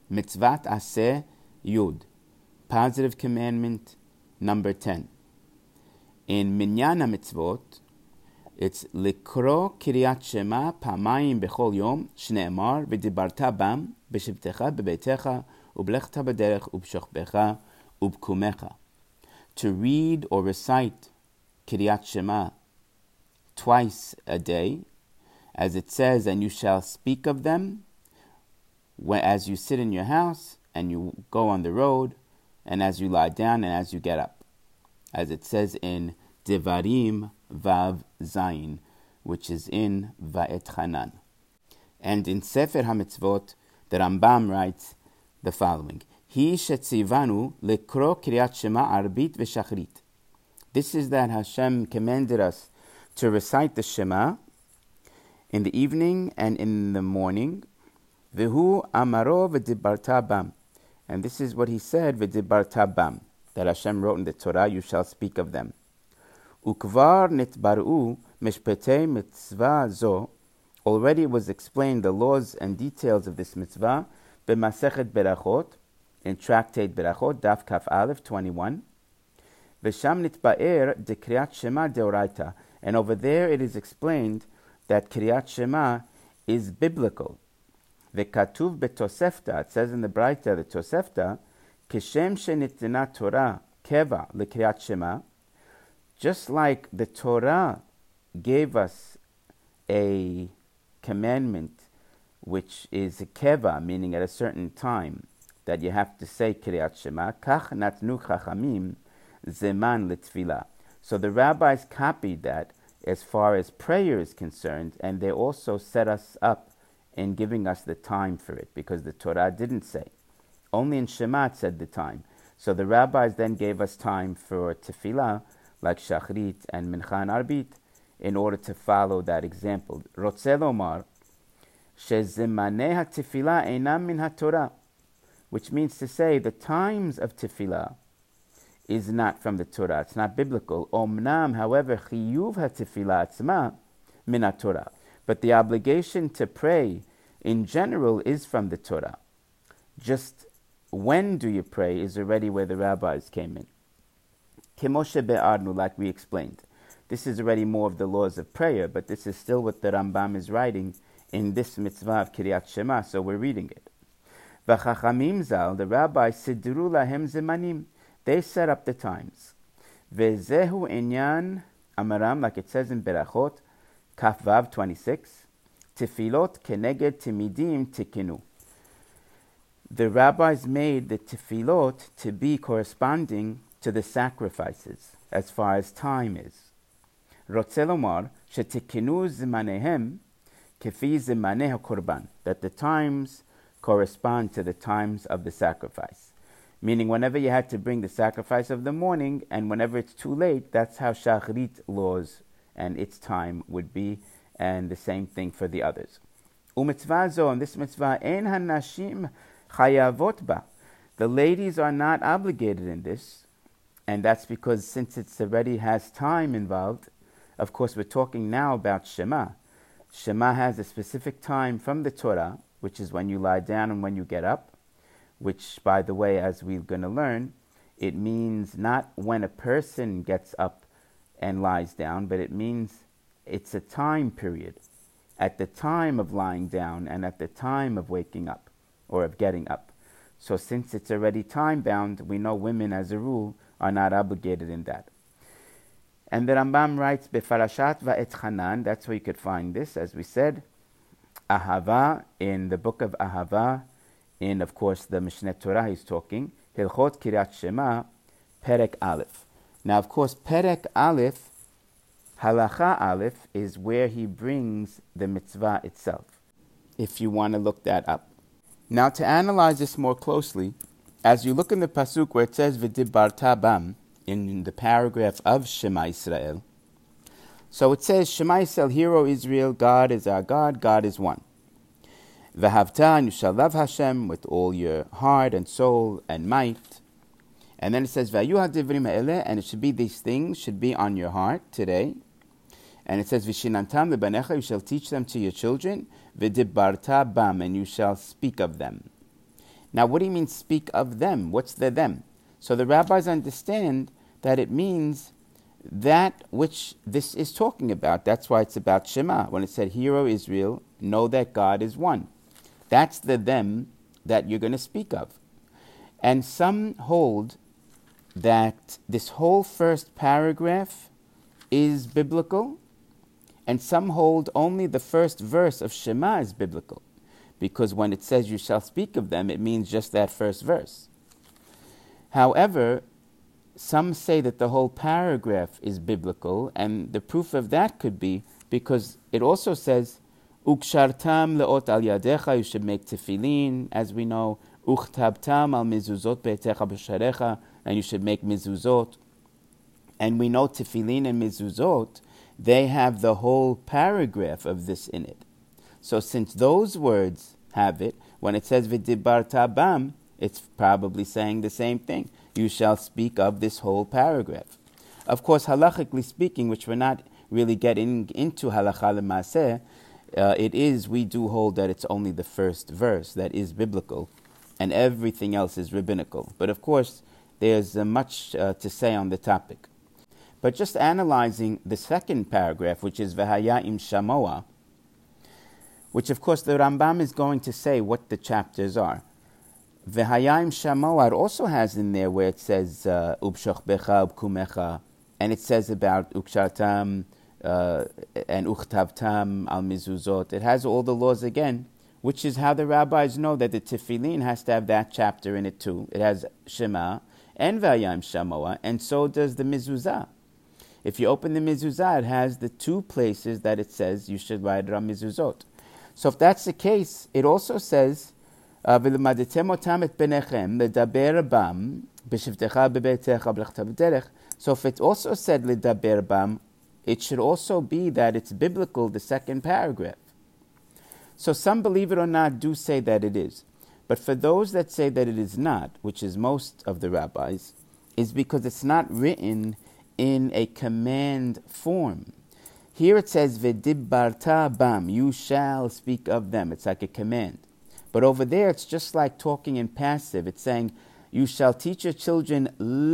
Mitzvat Aseh Yud, positive commandment number 10. In Minyan HaMitzvot, it's Likro Kiryat Shema Pamayim Bechol Yom Shne'emar V'dibarta Bam B'shivtecha B'beitecha U'blechta B'derech U'b'shochbecha U'b'kumecha. To read or recite Kiryat Shema twice a day, as it says, and you shall speak of them as you sit in your house and you go on the road, and as you lie down and as you get up, as it says in Devarim Vav Zayin, which is in Va'etchanan. And in Sefer HaMitzvot, the Rambam writes the following: Hi shetzivanu lekro kiryat shema arbit v'shachrit. This is that Hashem commanded us to recite the Shema in the evening and in the morning. V'hu amaro v'dibarta bam. And this is what he said, v'dibarta bam, that Hashem wrote in the Torah, you shall speak of them. Ukvar nitbaru mishpetei mitzvah zo. Already was explained the laws and details of this mitzvah b'masechet berachot, in Tractate Berachot, Daf Kaf Aleph 21. V'sham nitba'er de Kriyat Shema deoraita. And over there it is explained that Kriyat Shema is biblical. V'katuv betosefta, it says in the Braita, the Tosefta, kishem shenitna Torah keva lekriyat Shema. Just like the Torah gave us a commandment which is a keva, meaning at a certain time, that you have to say Kriyat Shema, kach natnu chachamim zeman letfilah. So the rabbis copied that as far as prayer is concerned, and they also set us up in giving us the time for it, because the Torah didn't say. Only in Shema it said the time. So the rabbis then gave us time for tefillah, like Shachrit and Mincha and Arbit, in order to follow that example. Rotze lomar shezimanei ha-tefillah einam min ha-Torah, which means to say the times of tefillah is not from the Torah. It's not biblical. Omnam, however, chiyuv ha-tefillah atzma min ha-Torah. But the obligation to pray in general is from the Torah. Just when do you pray is already where the rabbis came in. Kemoshe be'arnu, like we explained. This is already more of the laws of prayer, but this is still what the Rambam is writing in this mitzvah of Kiryat Shema, so we're reading it. V'chachamim zal, the rabbis, sidru lahem zemanim. They set up the times. Ve'zehu inyan amaram, like it says in Berachot, Kaf Vav 26, Tefilot keneged timidim tikinu. The rabbis made the tefilot to be corresponding to the sacrifices, as far as time is. Rotze lomar shetikinu zemanehem kefi zemaneh hakorban, that the times correspond to the times of the sacrifice. Meaning whenever you had to bring the sacrifice of the morning, and whenever it's too late, that's how Shachrit laws and its time would be, and the same thing for the others. U'mitzvah zo, and this mitzvah, ein hanashim chayavot ba. The ladies are not obligated in this, and that's because since it's already has time involved, of course we're talking now about Shema. Shema has a specific time from the Torah, which is when you lie down and when you get up, which, by the way, as we're going to learn, it means not when a person gets up and lies down, but it means it's a time period, at the time of lying down and at the time of waking up, or of getting up. So since it's already time-bound, we know women, as a rule, are not obligated in that. And the Rambam writes, Befarashat Va'etchanan, that's where you could find this, as we said, Ahava, in the book of Ahava, in, of course, the Mishneh Torah he's talking, Hilchot Kiryat Shema, Perek Aleph. Now, of course, Perek Aleph, Halacha Aleph, is where he brings the mitzvah itself, if you want to look that up. Now, to analyze this more closely, as you look in the pasuk where it says V'dibarta bam, in the paragraph of Shema Yisrael, so it says, Shema Yisrael, hear, O Israel, God is our God, God is one. V'havta, and you shall love Hashem with all your heart and soul and might. And then it says, V'ayu ha'divrim ha'eleh, and it should be, these things should be on your heart today. And it says, V'shinantam lebanecha, you shall teach them to your children. V'dibarta bam, and you shall speak of them. Now, what do you mean speak of them? What's the them? So the rabbis understand that it means that which this is talking about. That's why it's about Shema. When it said, Hear, O Israel, know that God is one. That's the them that you're going to speak of. And some hold that this whole first paragraph is biblical, and some hold only the first verse of Shema is biblical, because when it says you shall speak of them, it means just that first verse. However, some say that the whole paragraph is biblical, and the proof of that could be because it also says, Ukshartam leot al yadecha, you should make tefillin, as we know, Uchtabtam al mizuzot be'etecha b'sharecha, and you should make mizuzot. And we know tefillin and mizuzot, they have the whole paragraph of this in it. So since those words have it, when it says v'dibarta bam, it's probably saying the same thing. You shall speak of this whole paragraph. Of course, halachically speaking, which we're not really getting into halacha l'maaseh, we do hold that it's only the first verse that is biblical, and everything else is rabbinical. But of course, there's much to say on the topic. But just analyzing the second paragraph, which is V'haya im shamoa, which of course the Rambam is going to say what the chapters are. V'haya im shamoa, it also has in there where it says Ubshoch becha ubkumecha, and it says about Ukshartam and Uchtavtam al mizuzot. It has all the laws again, which is how the rabbis know that the tefillin has to have that chapter in it too. It has Shema and V'haya im shamoa, and so does the mizuzah. If you open the mezuzah, it has the two places that it says you should write Ram mezuzot. So if that's the case, it also says, "V'lemadatem otam et benechem ledaber bam b'shivtecha bebetecha b'lachta b'derech." So if it also said ledaber bam, it should also be that it's biblical, the second paragraph. So some, believe it or not, do say that it is. But for those that say that it is not, which is most of the rabbis, is because it's not written in a command form. Here it says, V'dibbarta bam, you shall speak of them. It's like a command. But over there, it's just like talking in passive. It's saying, you shall teach your children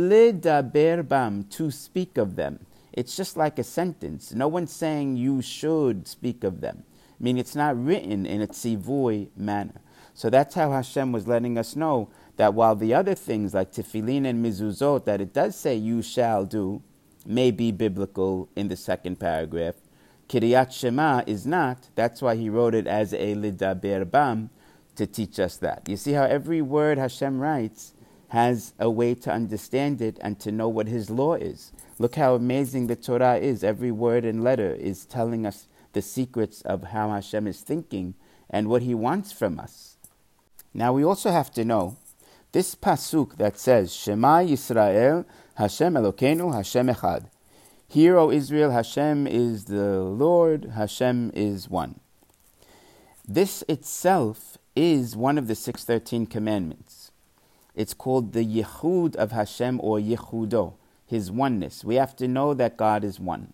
lidaber bam, to speak of them. It's just like a sentence. No one's saying you should speak of them. I mean, it's not written in a tzivui manner. So that's how Hashem was letting us know that while the other things like tefillin and mizuzot, that it does say you shall do, may be biblical in the second paragraph, Kiryat Shema is not. That's why he wrote it as a lidaber bam, to teach us that. You see how every word Hashem writes has a way to understand it and to know what his law is. Look how amazing the Torah is. Every word and letter is telling us the secrets of how Hashem is thinking and what he wants from us. Now we also have to know this pasuk that says, Shema Yisrael, Hashem Elokeinu, Hashem Echad. Hear, O Israel, Hashem is the Lord, Hashem is one. This itself is one of the 613 commandments. It's called the Yichud of Hashem, or Yichudo, his oneness. We have to know that God is one.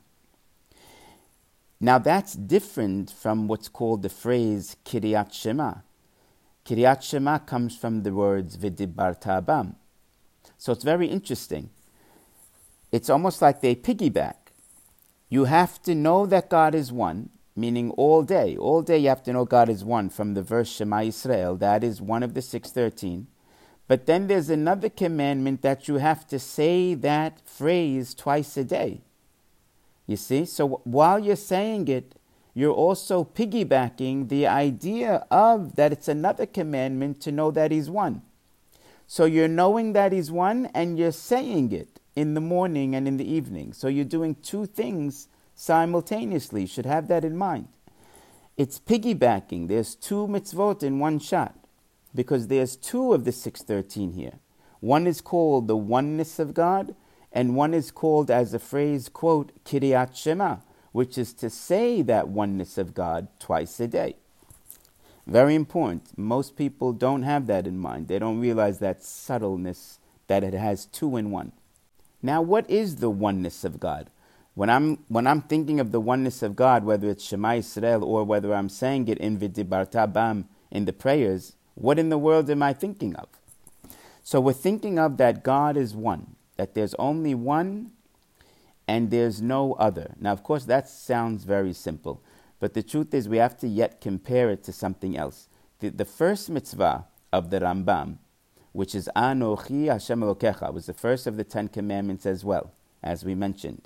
Now that's different from what's called the phrase Kiryat Shema. Kiryat Shema comes from the words V'dibarta bam. So it's very interesting. It's almost like they piggyback. You have to know that God is one, meaning all day. All day you have to know God is one from the verse Shema Yisrael. That is one of the 613. But then there's another commandment that you have to say that phrase twice a day. You see? So while you're saying it, you're also piggybacking the idea of that it's another commandment to know that he's one. So you're knowing that he's one and you're saying it in the morning and in the evening. So you're doing two things simultaneously. You should have that in mind. It's piggybacking. There's two mitzvot in one shot because there's two of the 613 here. One is called the oneness of God, and one is called, as a phrase, quote, Kiryat Shema, which is to say that oneness of God twice a day. Very important. Most people don't have that in mind. They don't realize that subtleness, that it has two in one. Now, what is the oneness of God? When I'm thinking of the oneness of God, whether it's Shema Yisrael or whether I'm saying it in V'dibarta bam in the prayers, What in the world am I thinking of? So we're thinking of that God is one, that there's only one and there's no other. Now, of course, that sounds very simple, but the truth is we have to yet compare it to something else. The first mitzvah of the Rambam, which is Anochi Hashem Elokecha, was the first of the 10 commandments as well, as we mentioned.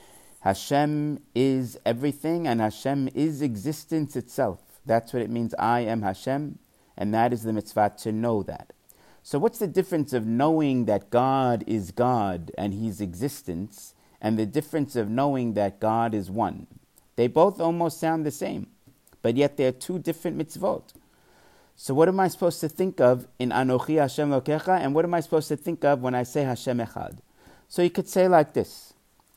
Hashem is everything and Hashem is existence itself. That's what it means, I am Hashem, and that is the mitzvah to know that. So what's the difference of knowing that God is God and He's existence, and the difference of knowing that God is one? They both almost sound the same, but yet they're two different mitzvot. So what am I supposed to think of in Anochi Hashem Elokecha, and what am I supposed to think of when I say Hashem Echad? So you could say like this: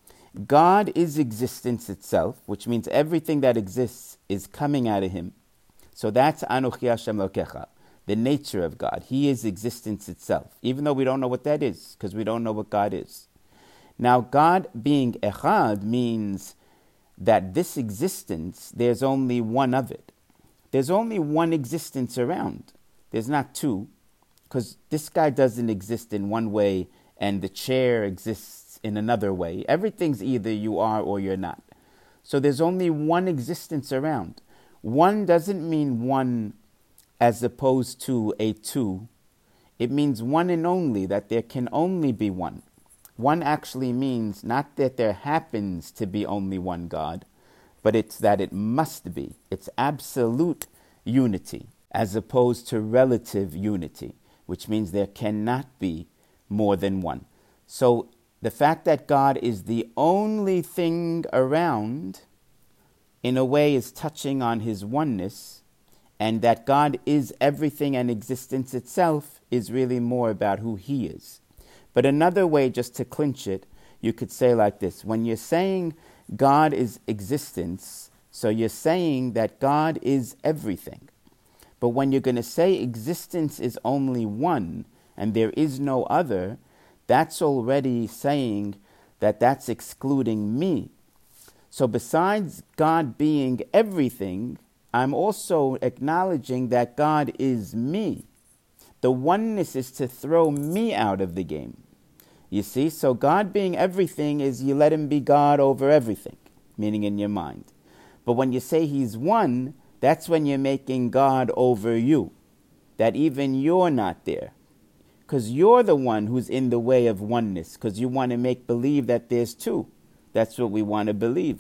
God is existence itself, which means everything that exists is coming out of Him. So that's Anochi Hashem Elokecha, the nature of God. He is existence itself, even though we don't know what that is, because we don't know what God is. Now, God being Echad means that this existence, there's only one of it. There's only one existence around. There's not two, because this guy doesn't exist in one way and the chair exists in another way. Everything's either you are or you're not. So there's only one existence around. One doesn't mean one as opposed to a two. It means one and only, that there can only be one. One actually means not that there happens to be only one God, but it's that it must be. It's absolute unity as opposed to relative unity, which means there cannot be more than one. So the fact that God is the only thing around, in a way, is touching on His oneness, and that God is everything and existence itself is really more about who He is. But another way, just to clinch it, you could say like this: when you're saying God is existence, so you're saying that God is everything. But when you're going to say existence is only one and there is no other, that's already saying that that's excluding me. So besides God being everything, I'm also acknowledging that God is me. The oneness is to throw me out of the game. You see, so God being everything is you let Him be God over everything, meaning in your mind. But when you say He's one, that's when you're making God over you, that even you're not there. Because you're the one who's in the way of oneness, because you want to make believe that there's two. That's what we want to believe.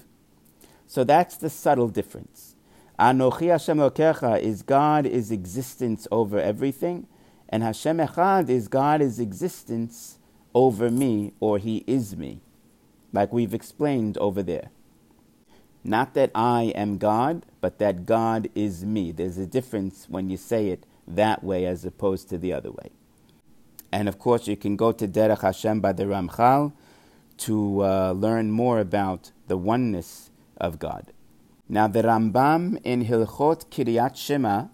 So that's the subtle difference. Anochi Hashem Elokecha is God is existence over everything, and Hashem Echad is God is existence over me, or He is me, like we've explained over there. Not that I am God, but that God is me. There's a difference when you say it that way as opposed to the other way. And of course, you can go to Derech Hashem by the Ramchal to learn more about the oneness of God. Now, the Rambam in Hilchot Kiryat Shema,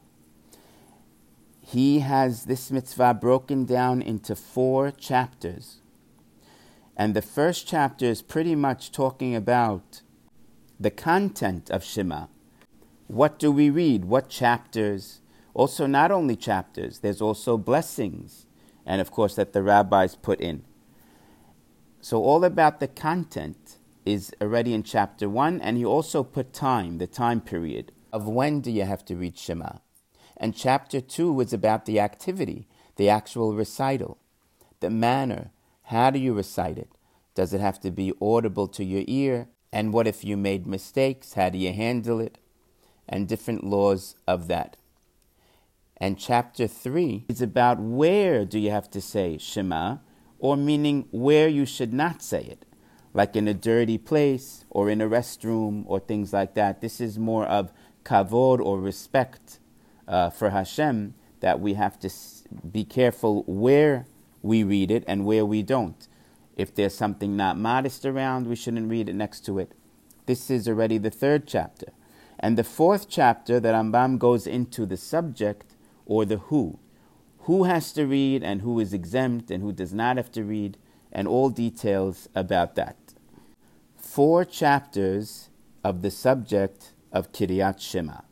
he has this mitzvah broken down into 4 chapters. And the first chapter is pretty much talking about the content of Shema. What do we read? What chapters? Also, not only chapters, there's also blessings. And of course, that the rabbis put in. So all about the content is already in chapter 1. And he also put time, the time period of when do you have to read Shema. And chapter 2 is about the activity, the actual recital, the manner. How do you recite it? Does it have to be audible to your ear? And what if you made mistakes? How do you handle it? And different laws of that. And chapter 3 is about where do you have to say Shema, or meaning where you should not say it, like in a dirty place or in a restroom or things like that. This is more of kavod or respect for Hashem, that we have to be careful where we read it and where we don't. If there's something not modest around, we shouldn't read it next to it. This is already the 3rd chapter. And the 4th chapter, the Rambam goes into the subject, or the who. Who has to read and who is exempt and who does not have to read, and all details about that. 4 chapters of the subject of Kiryat Shema.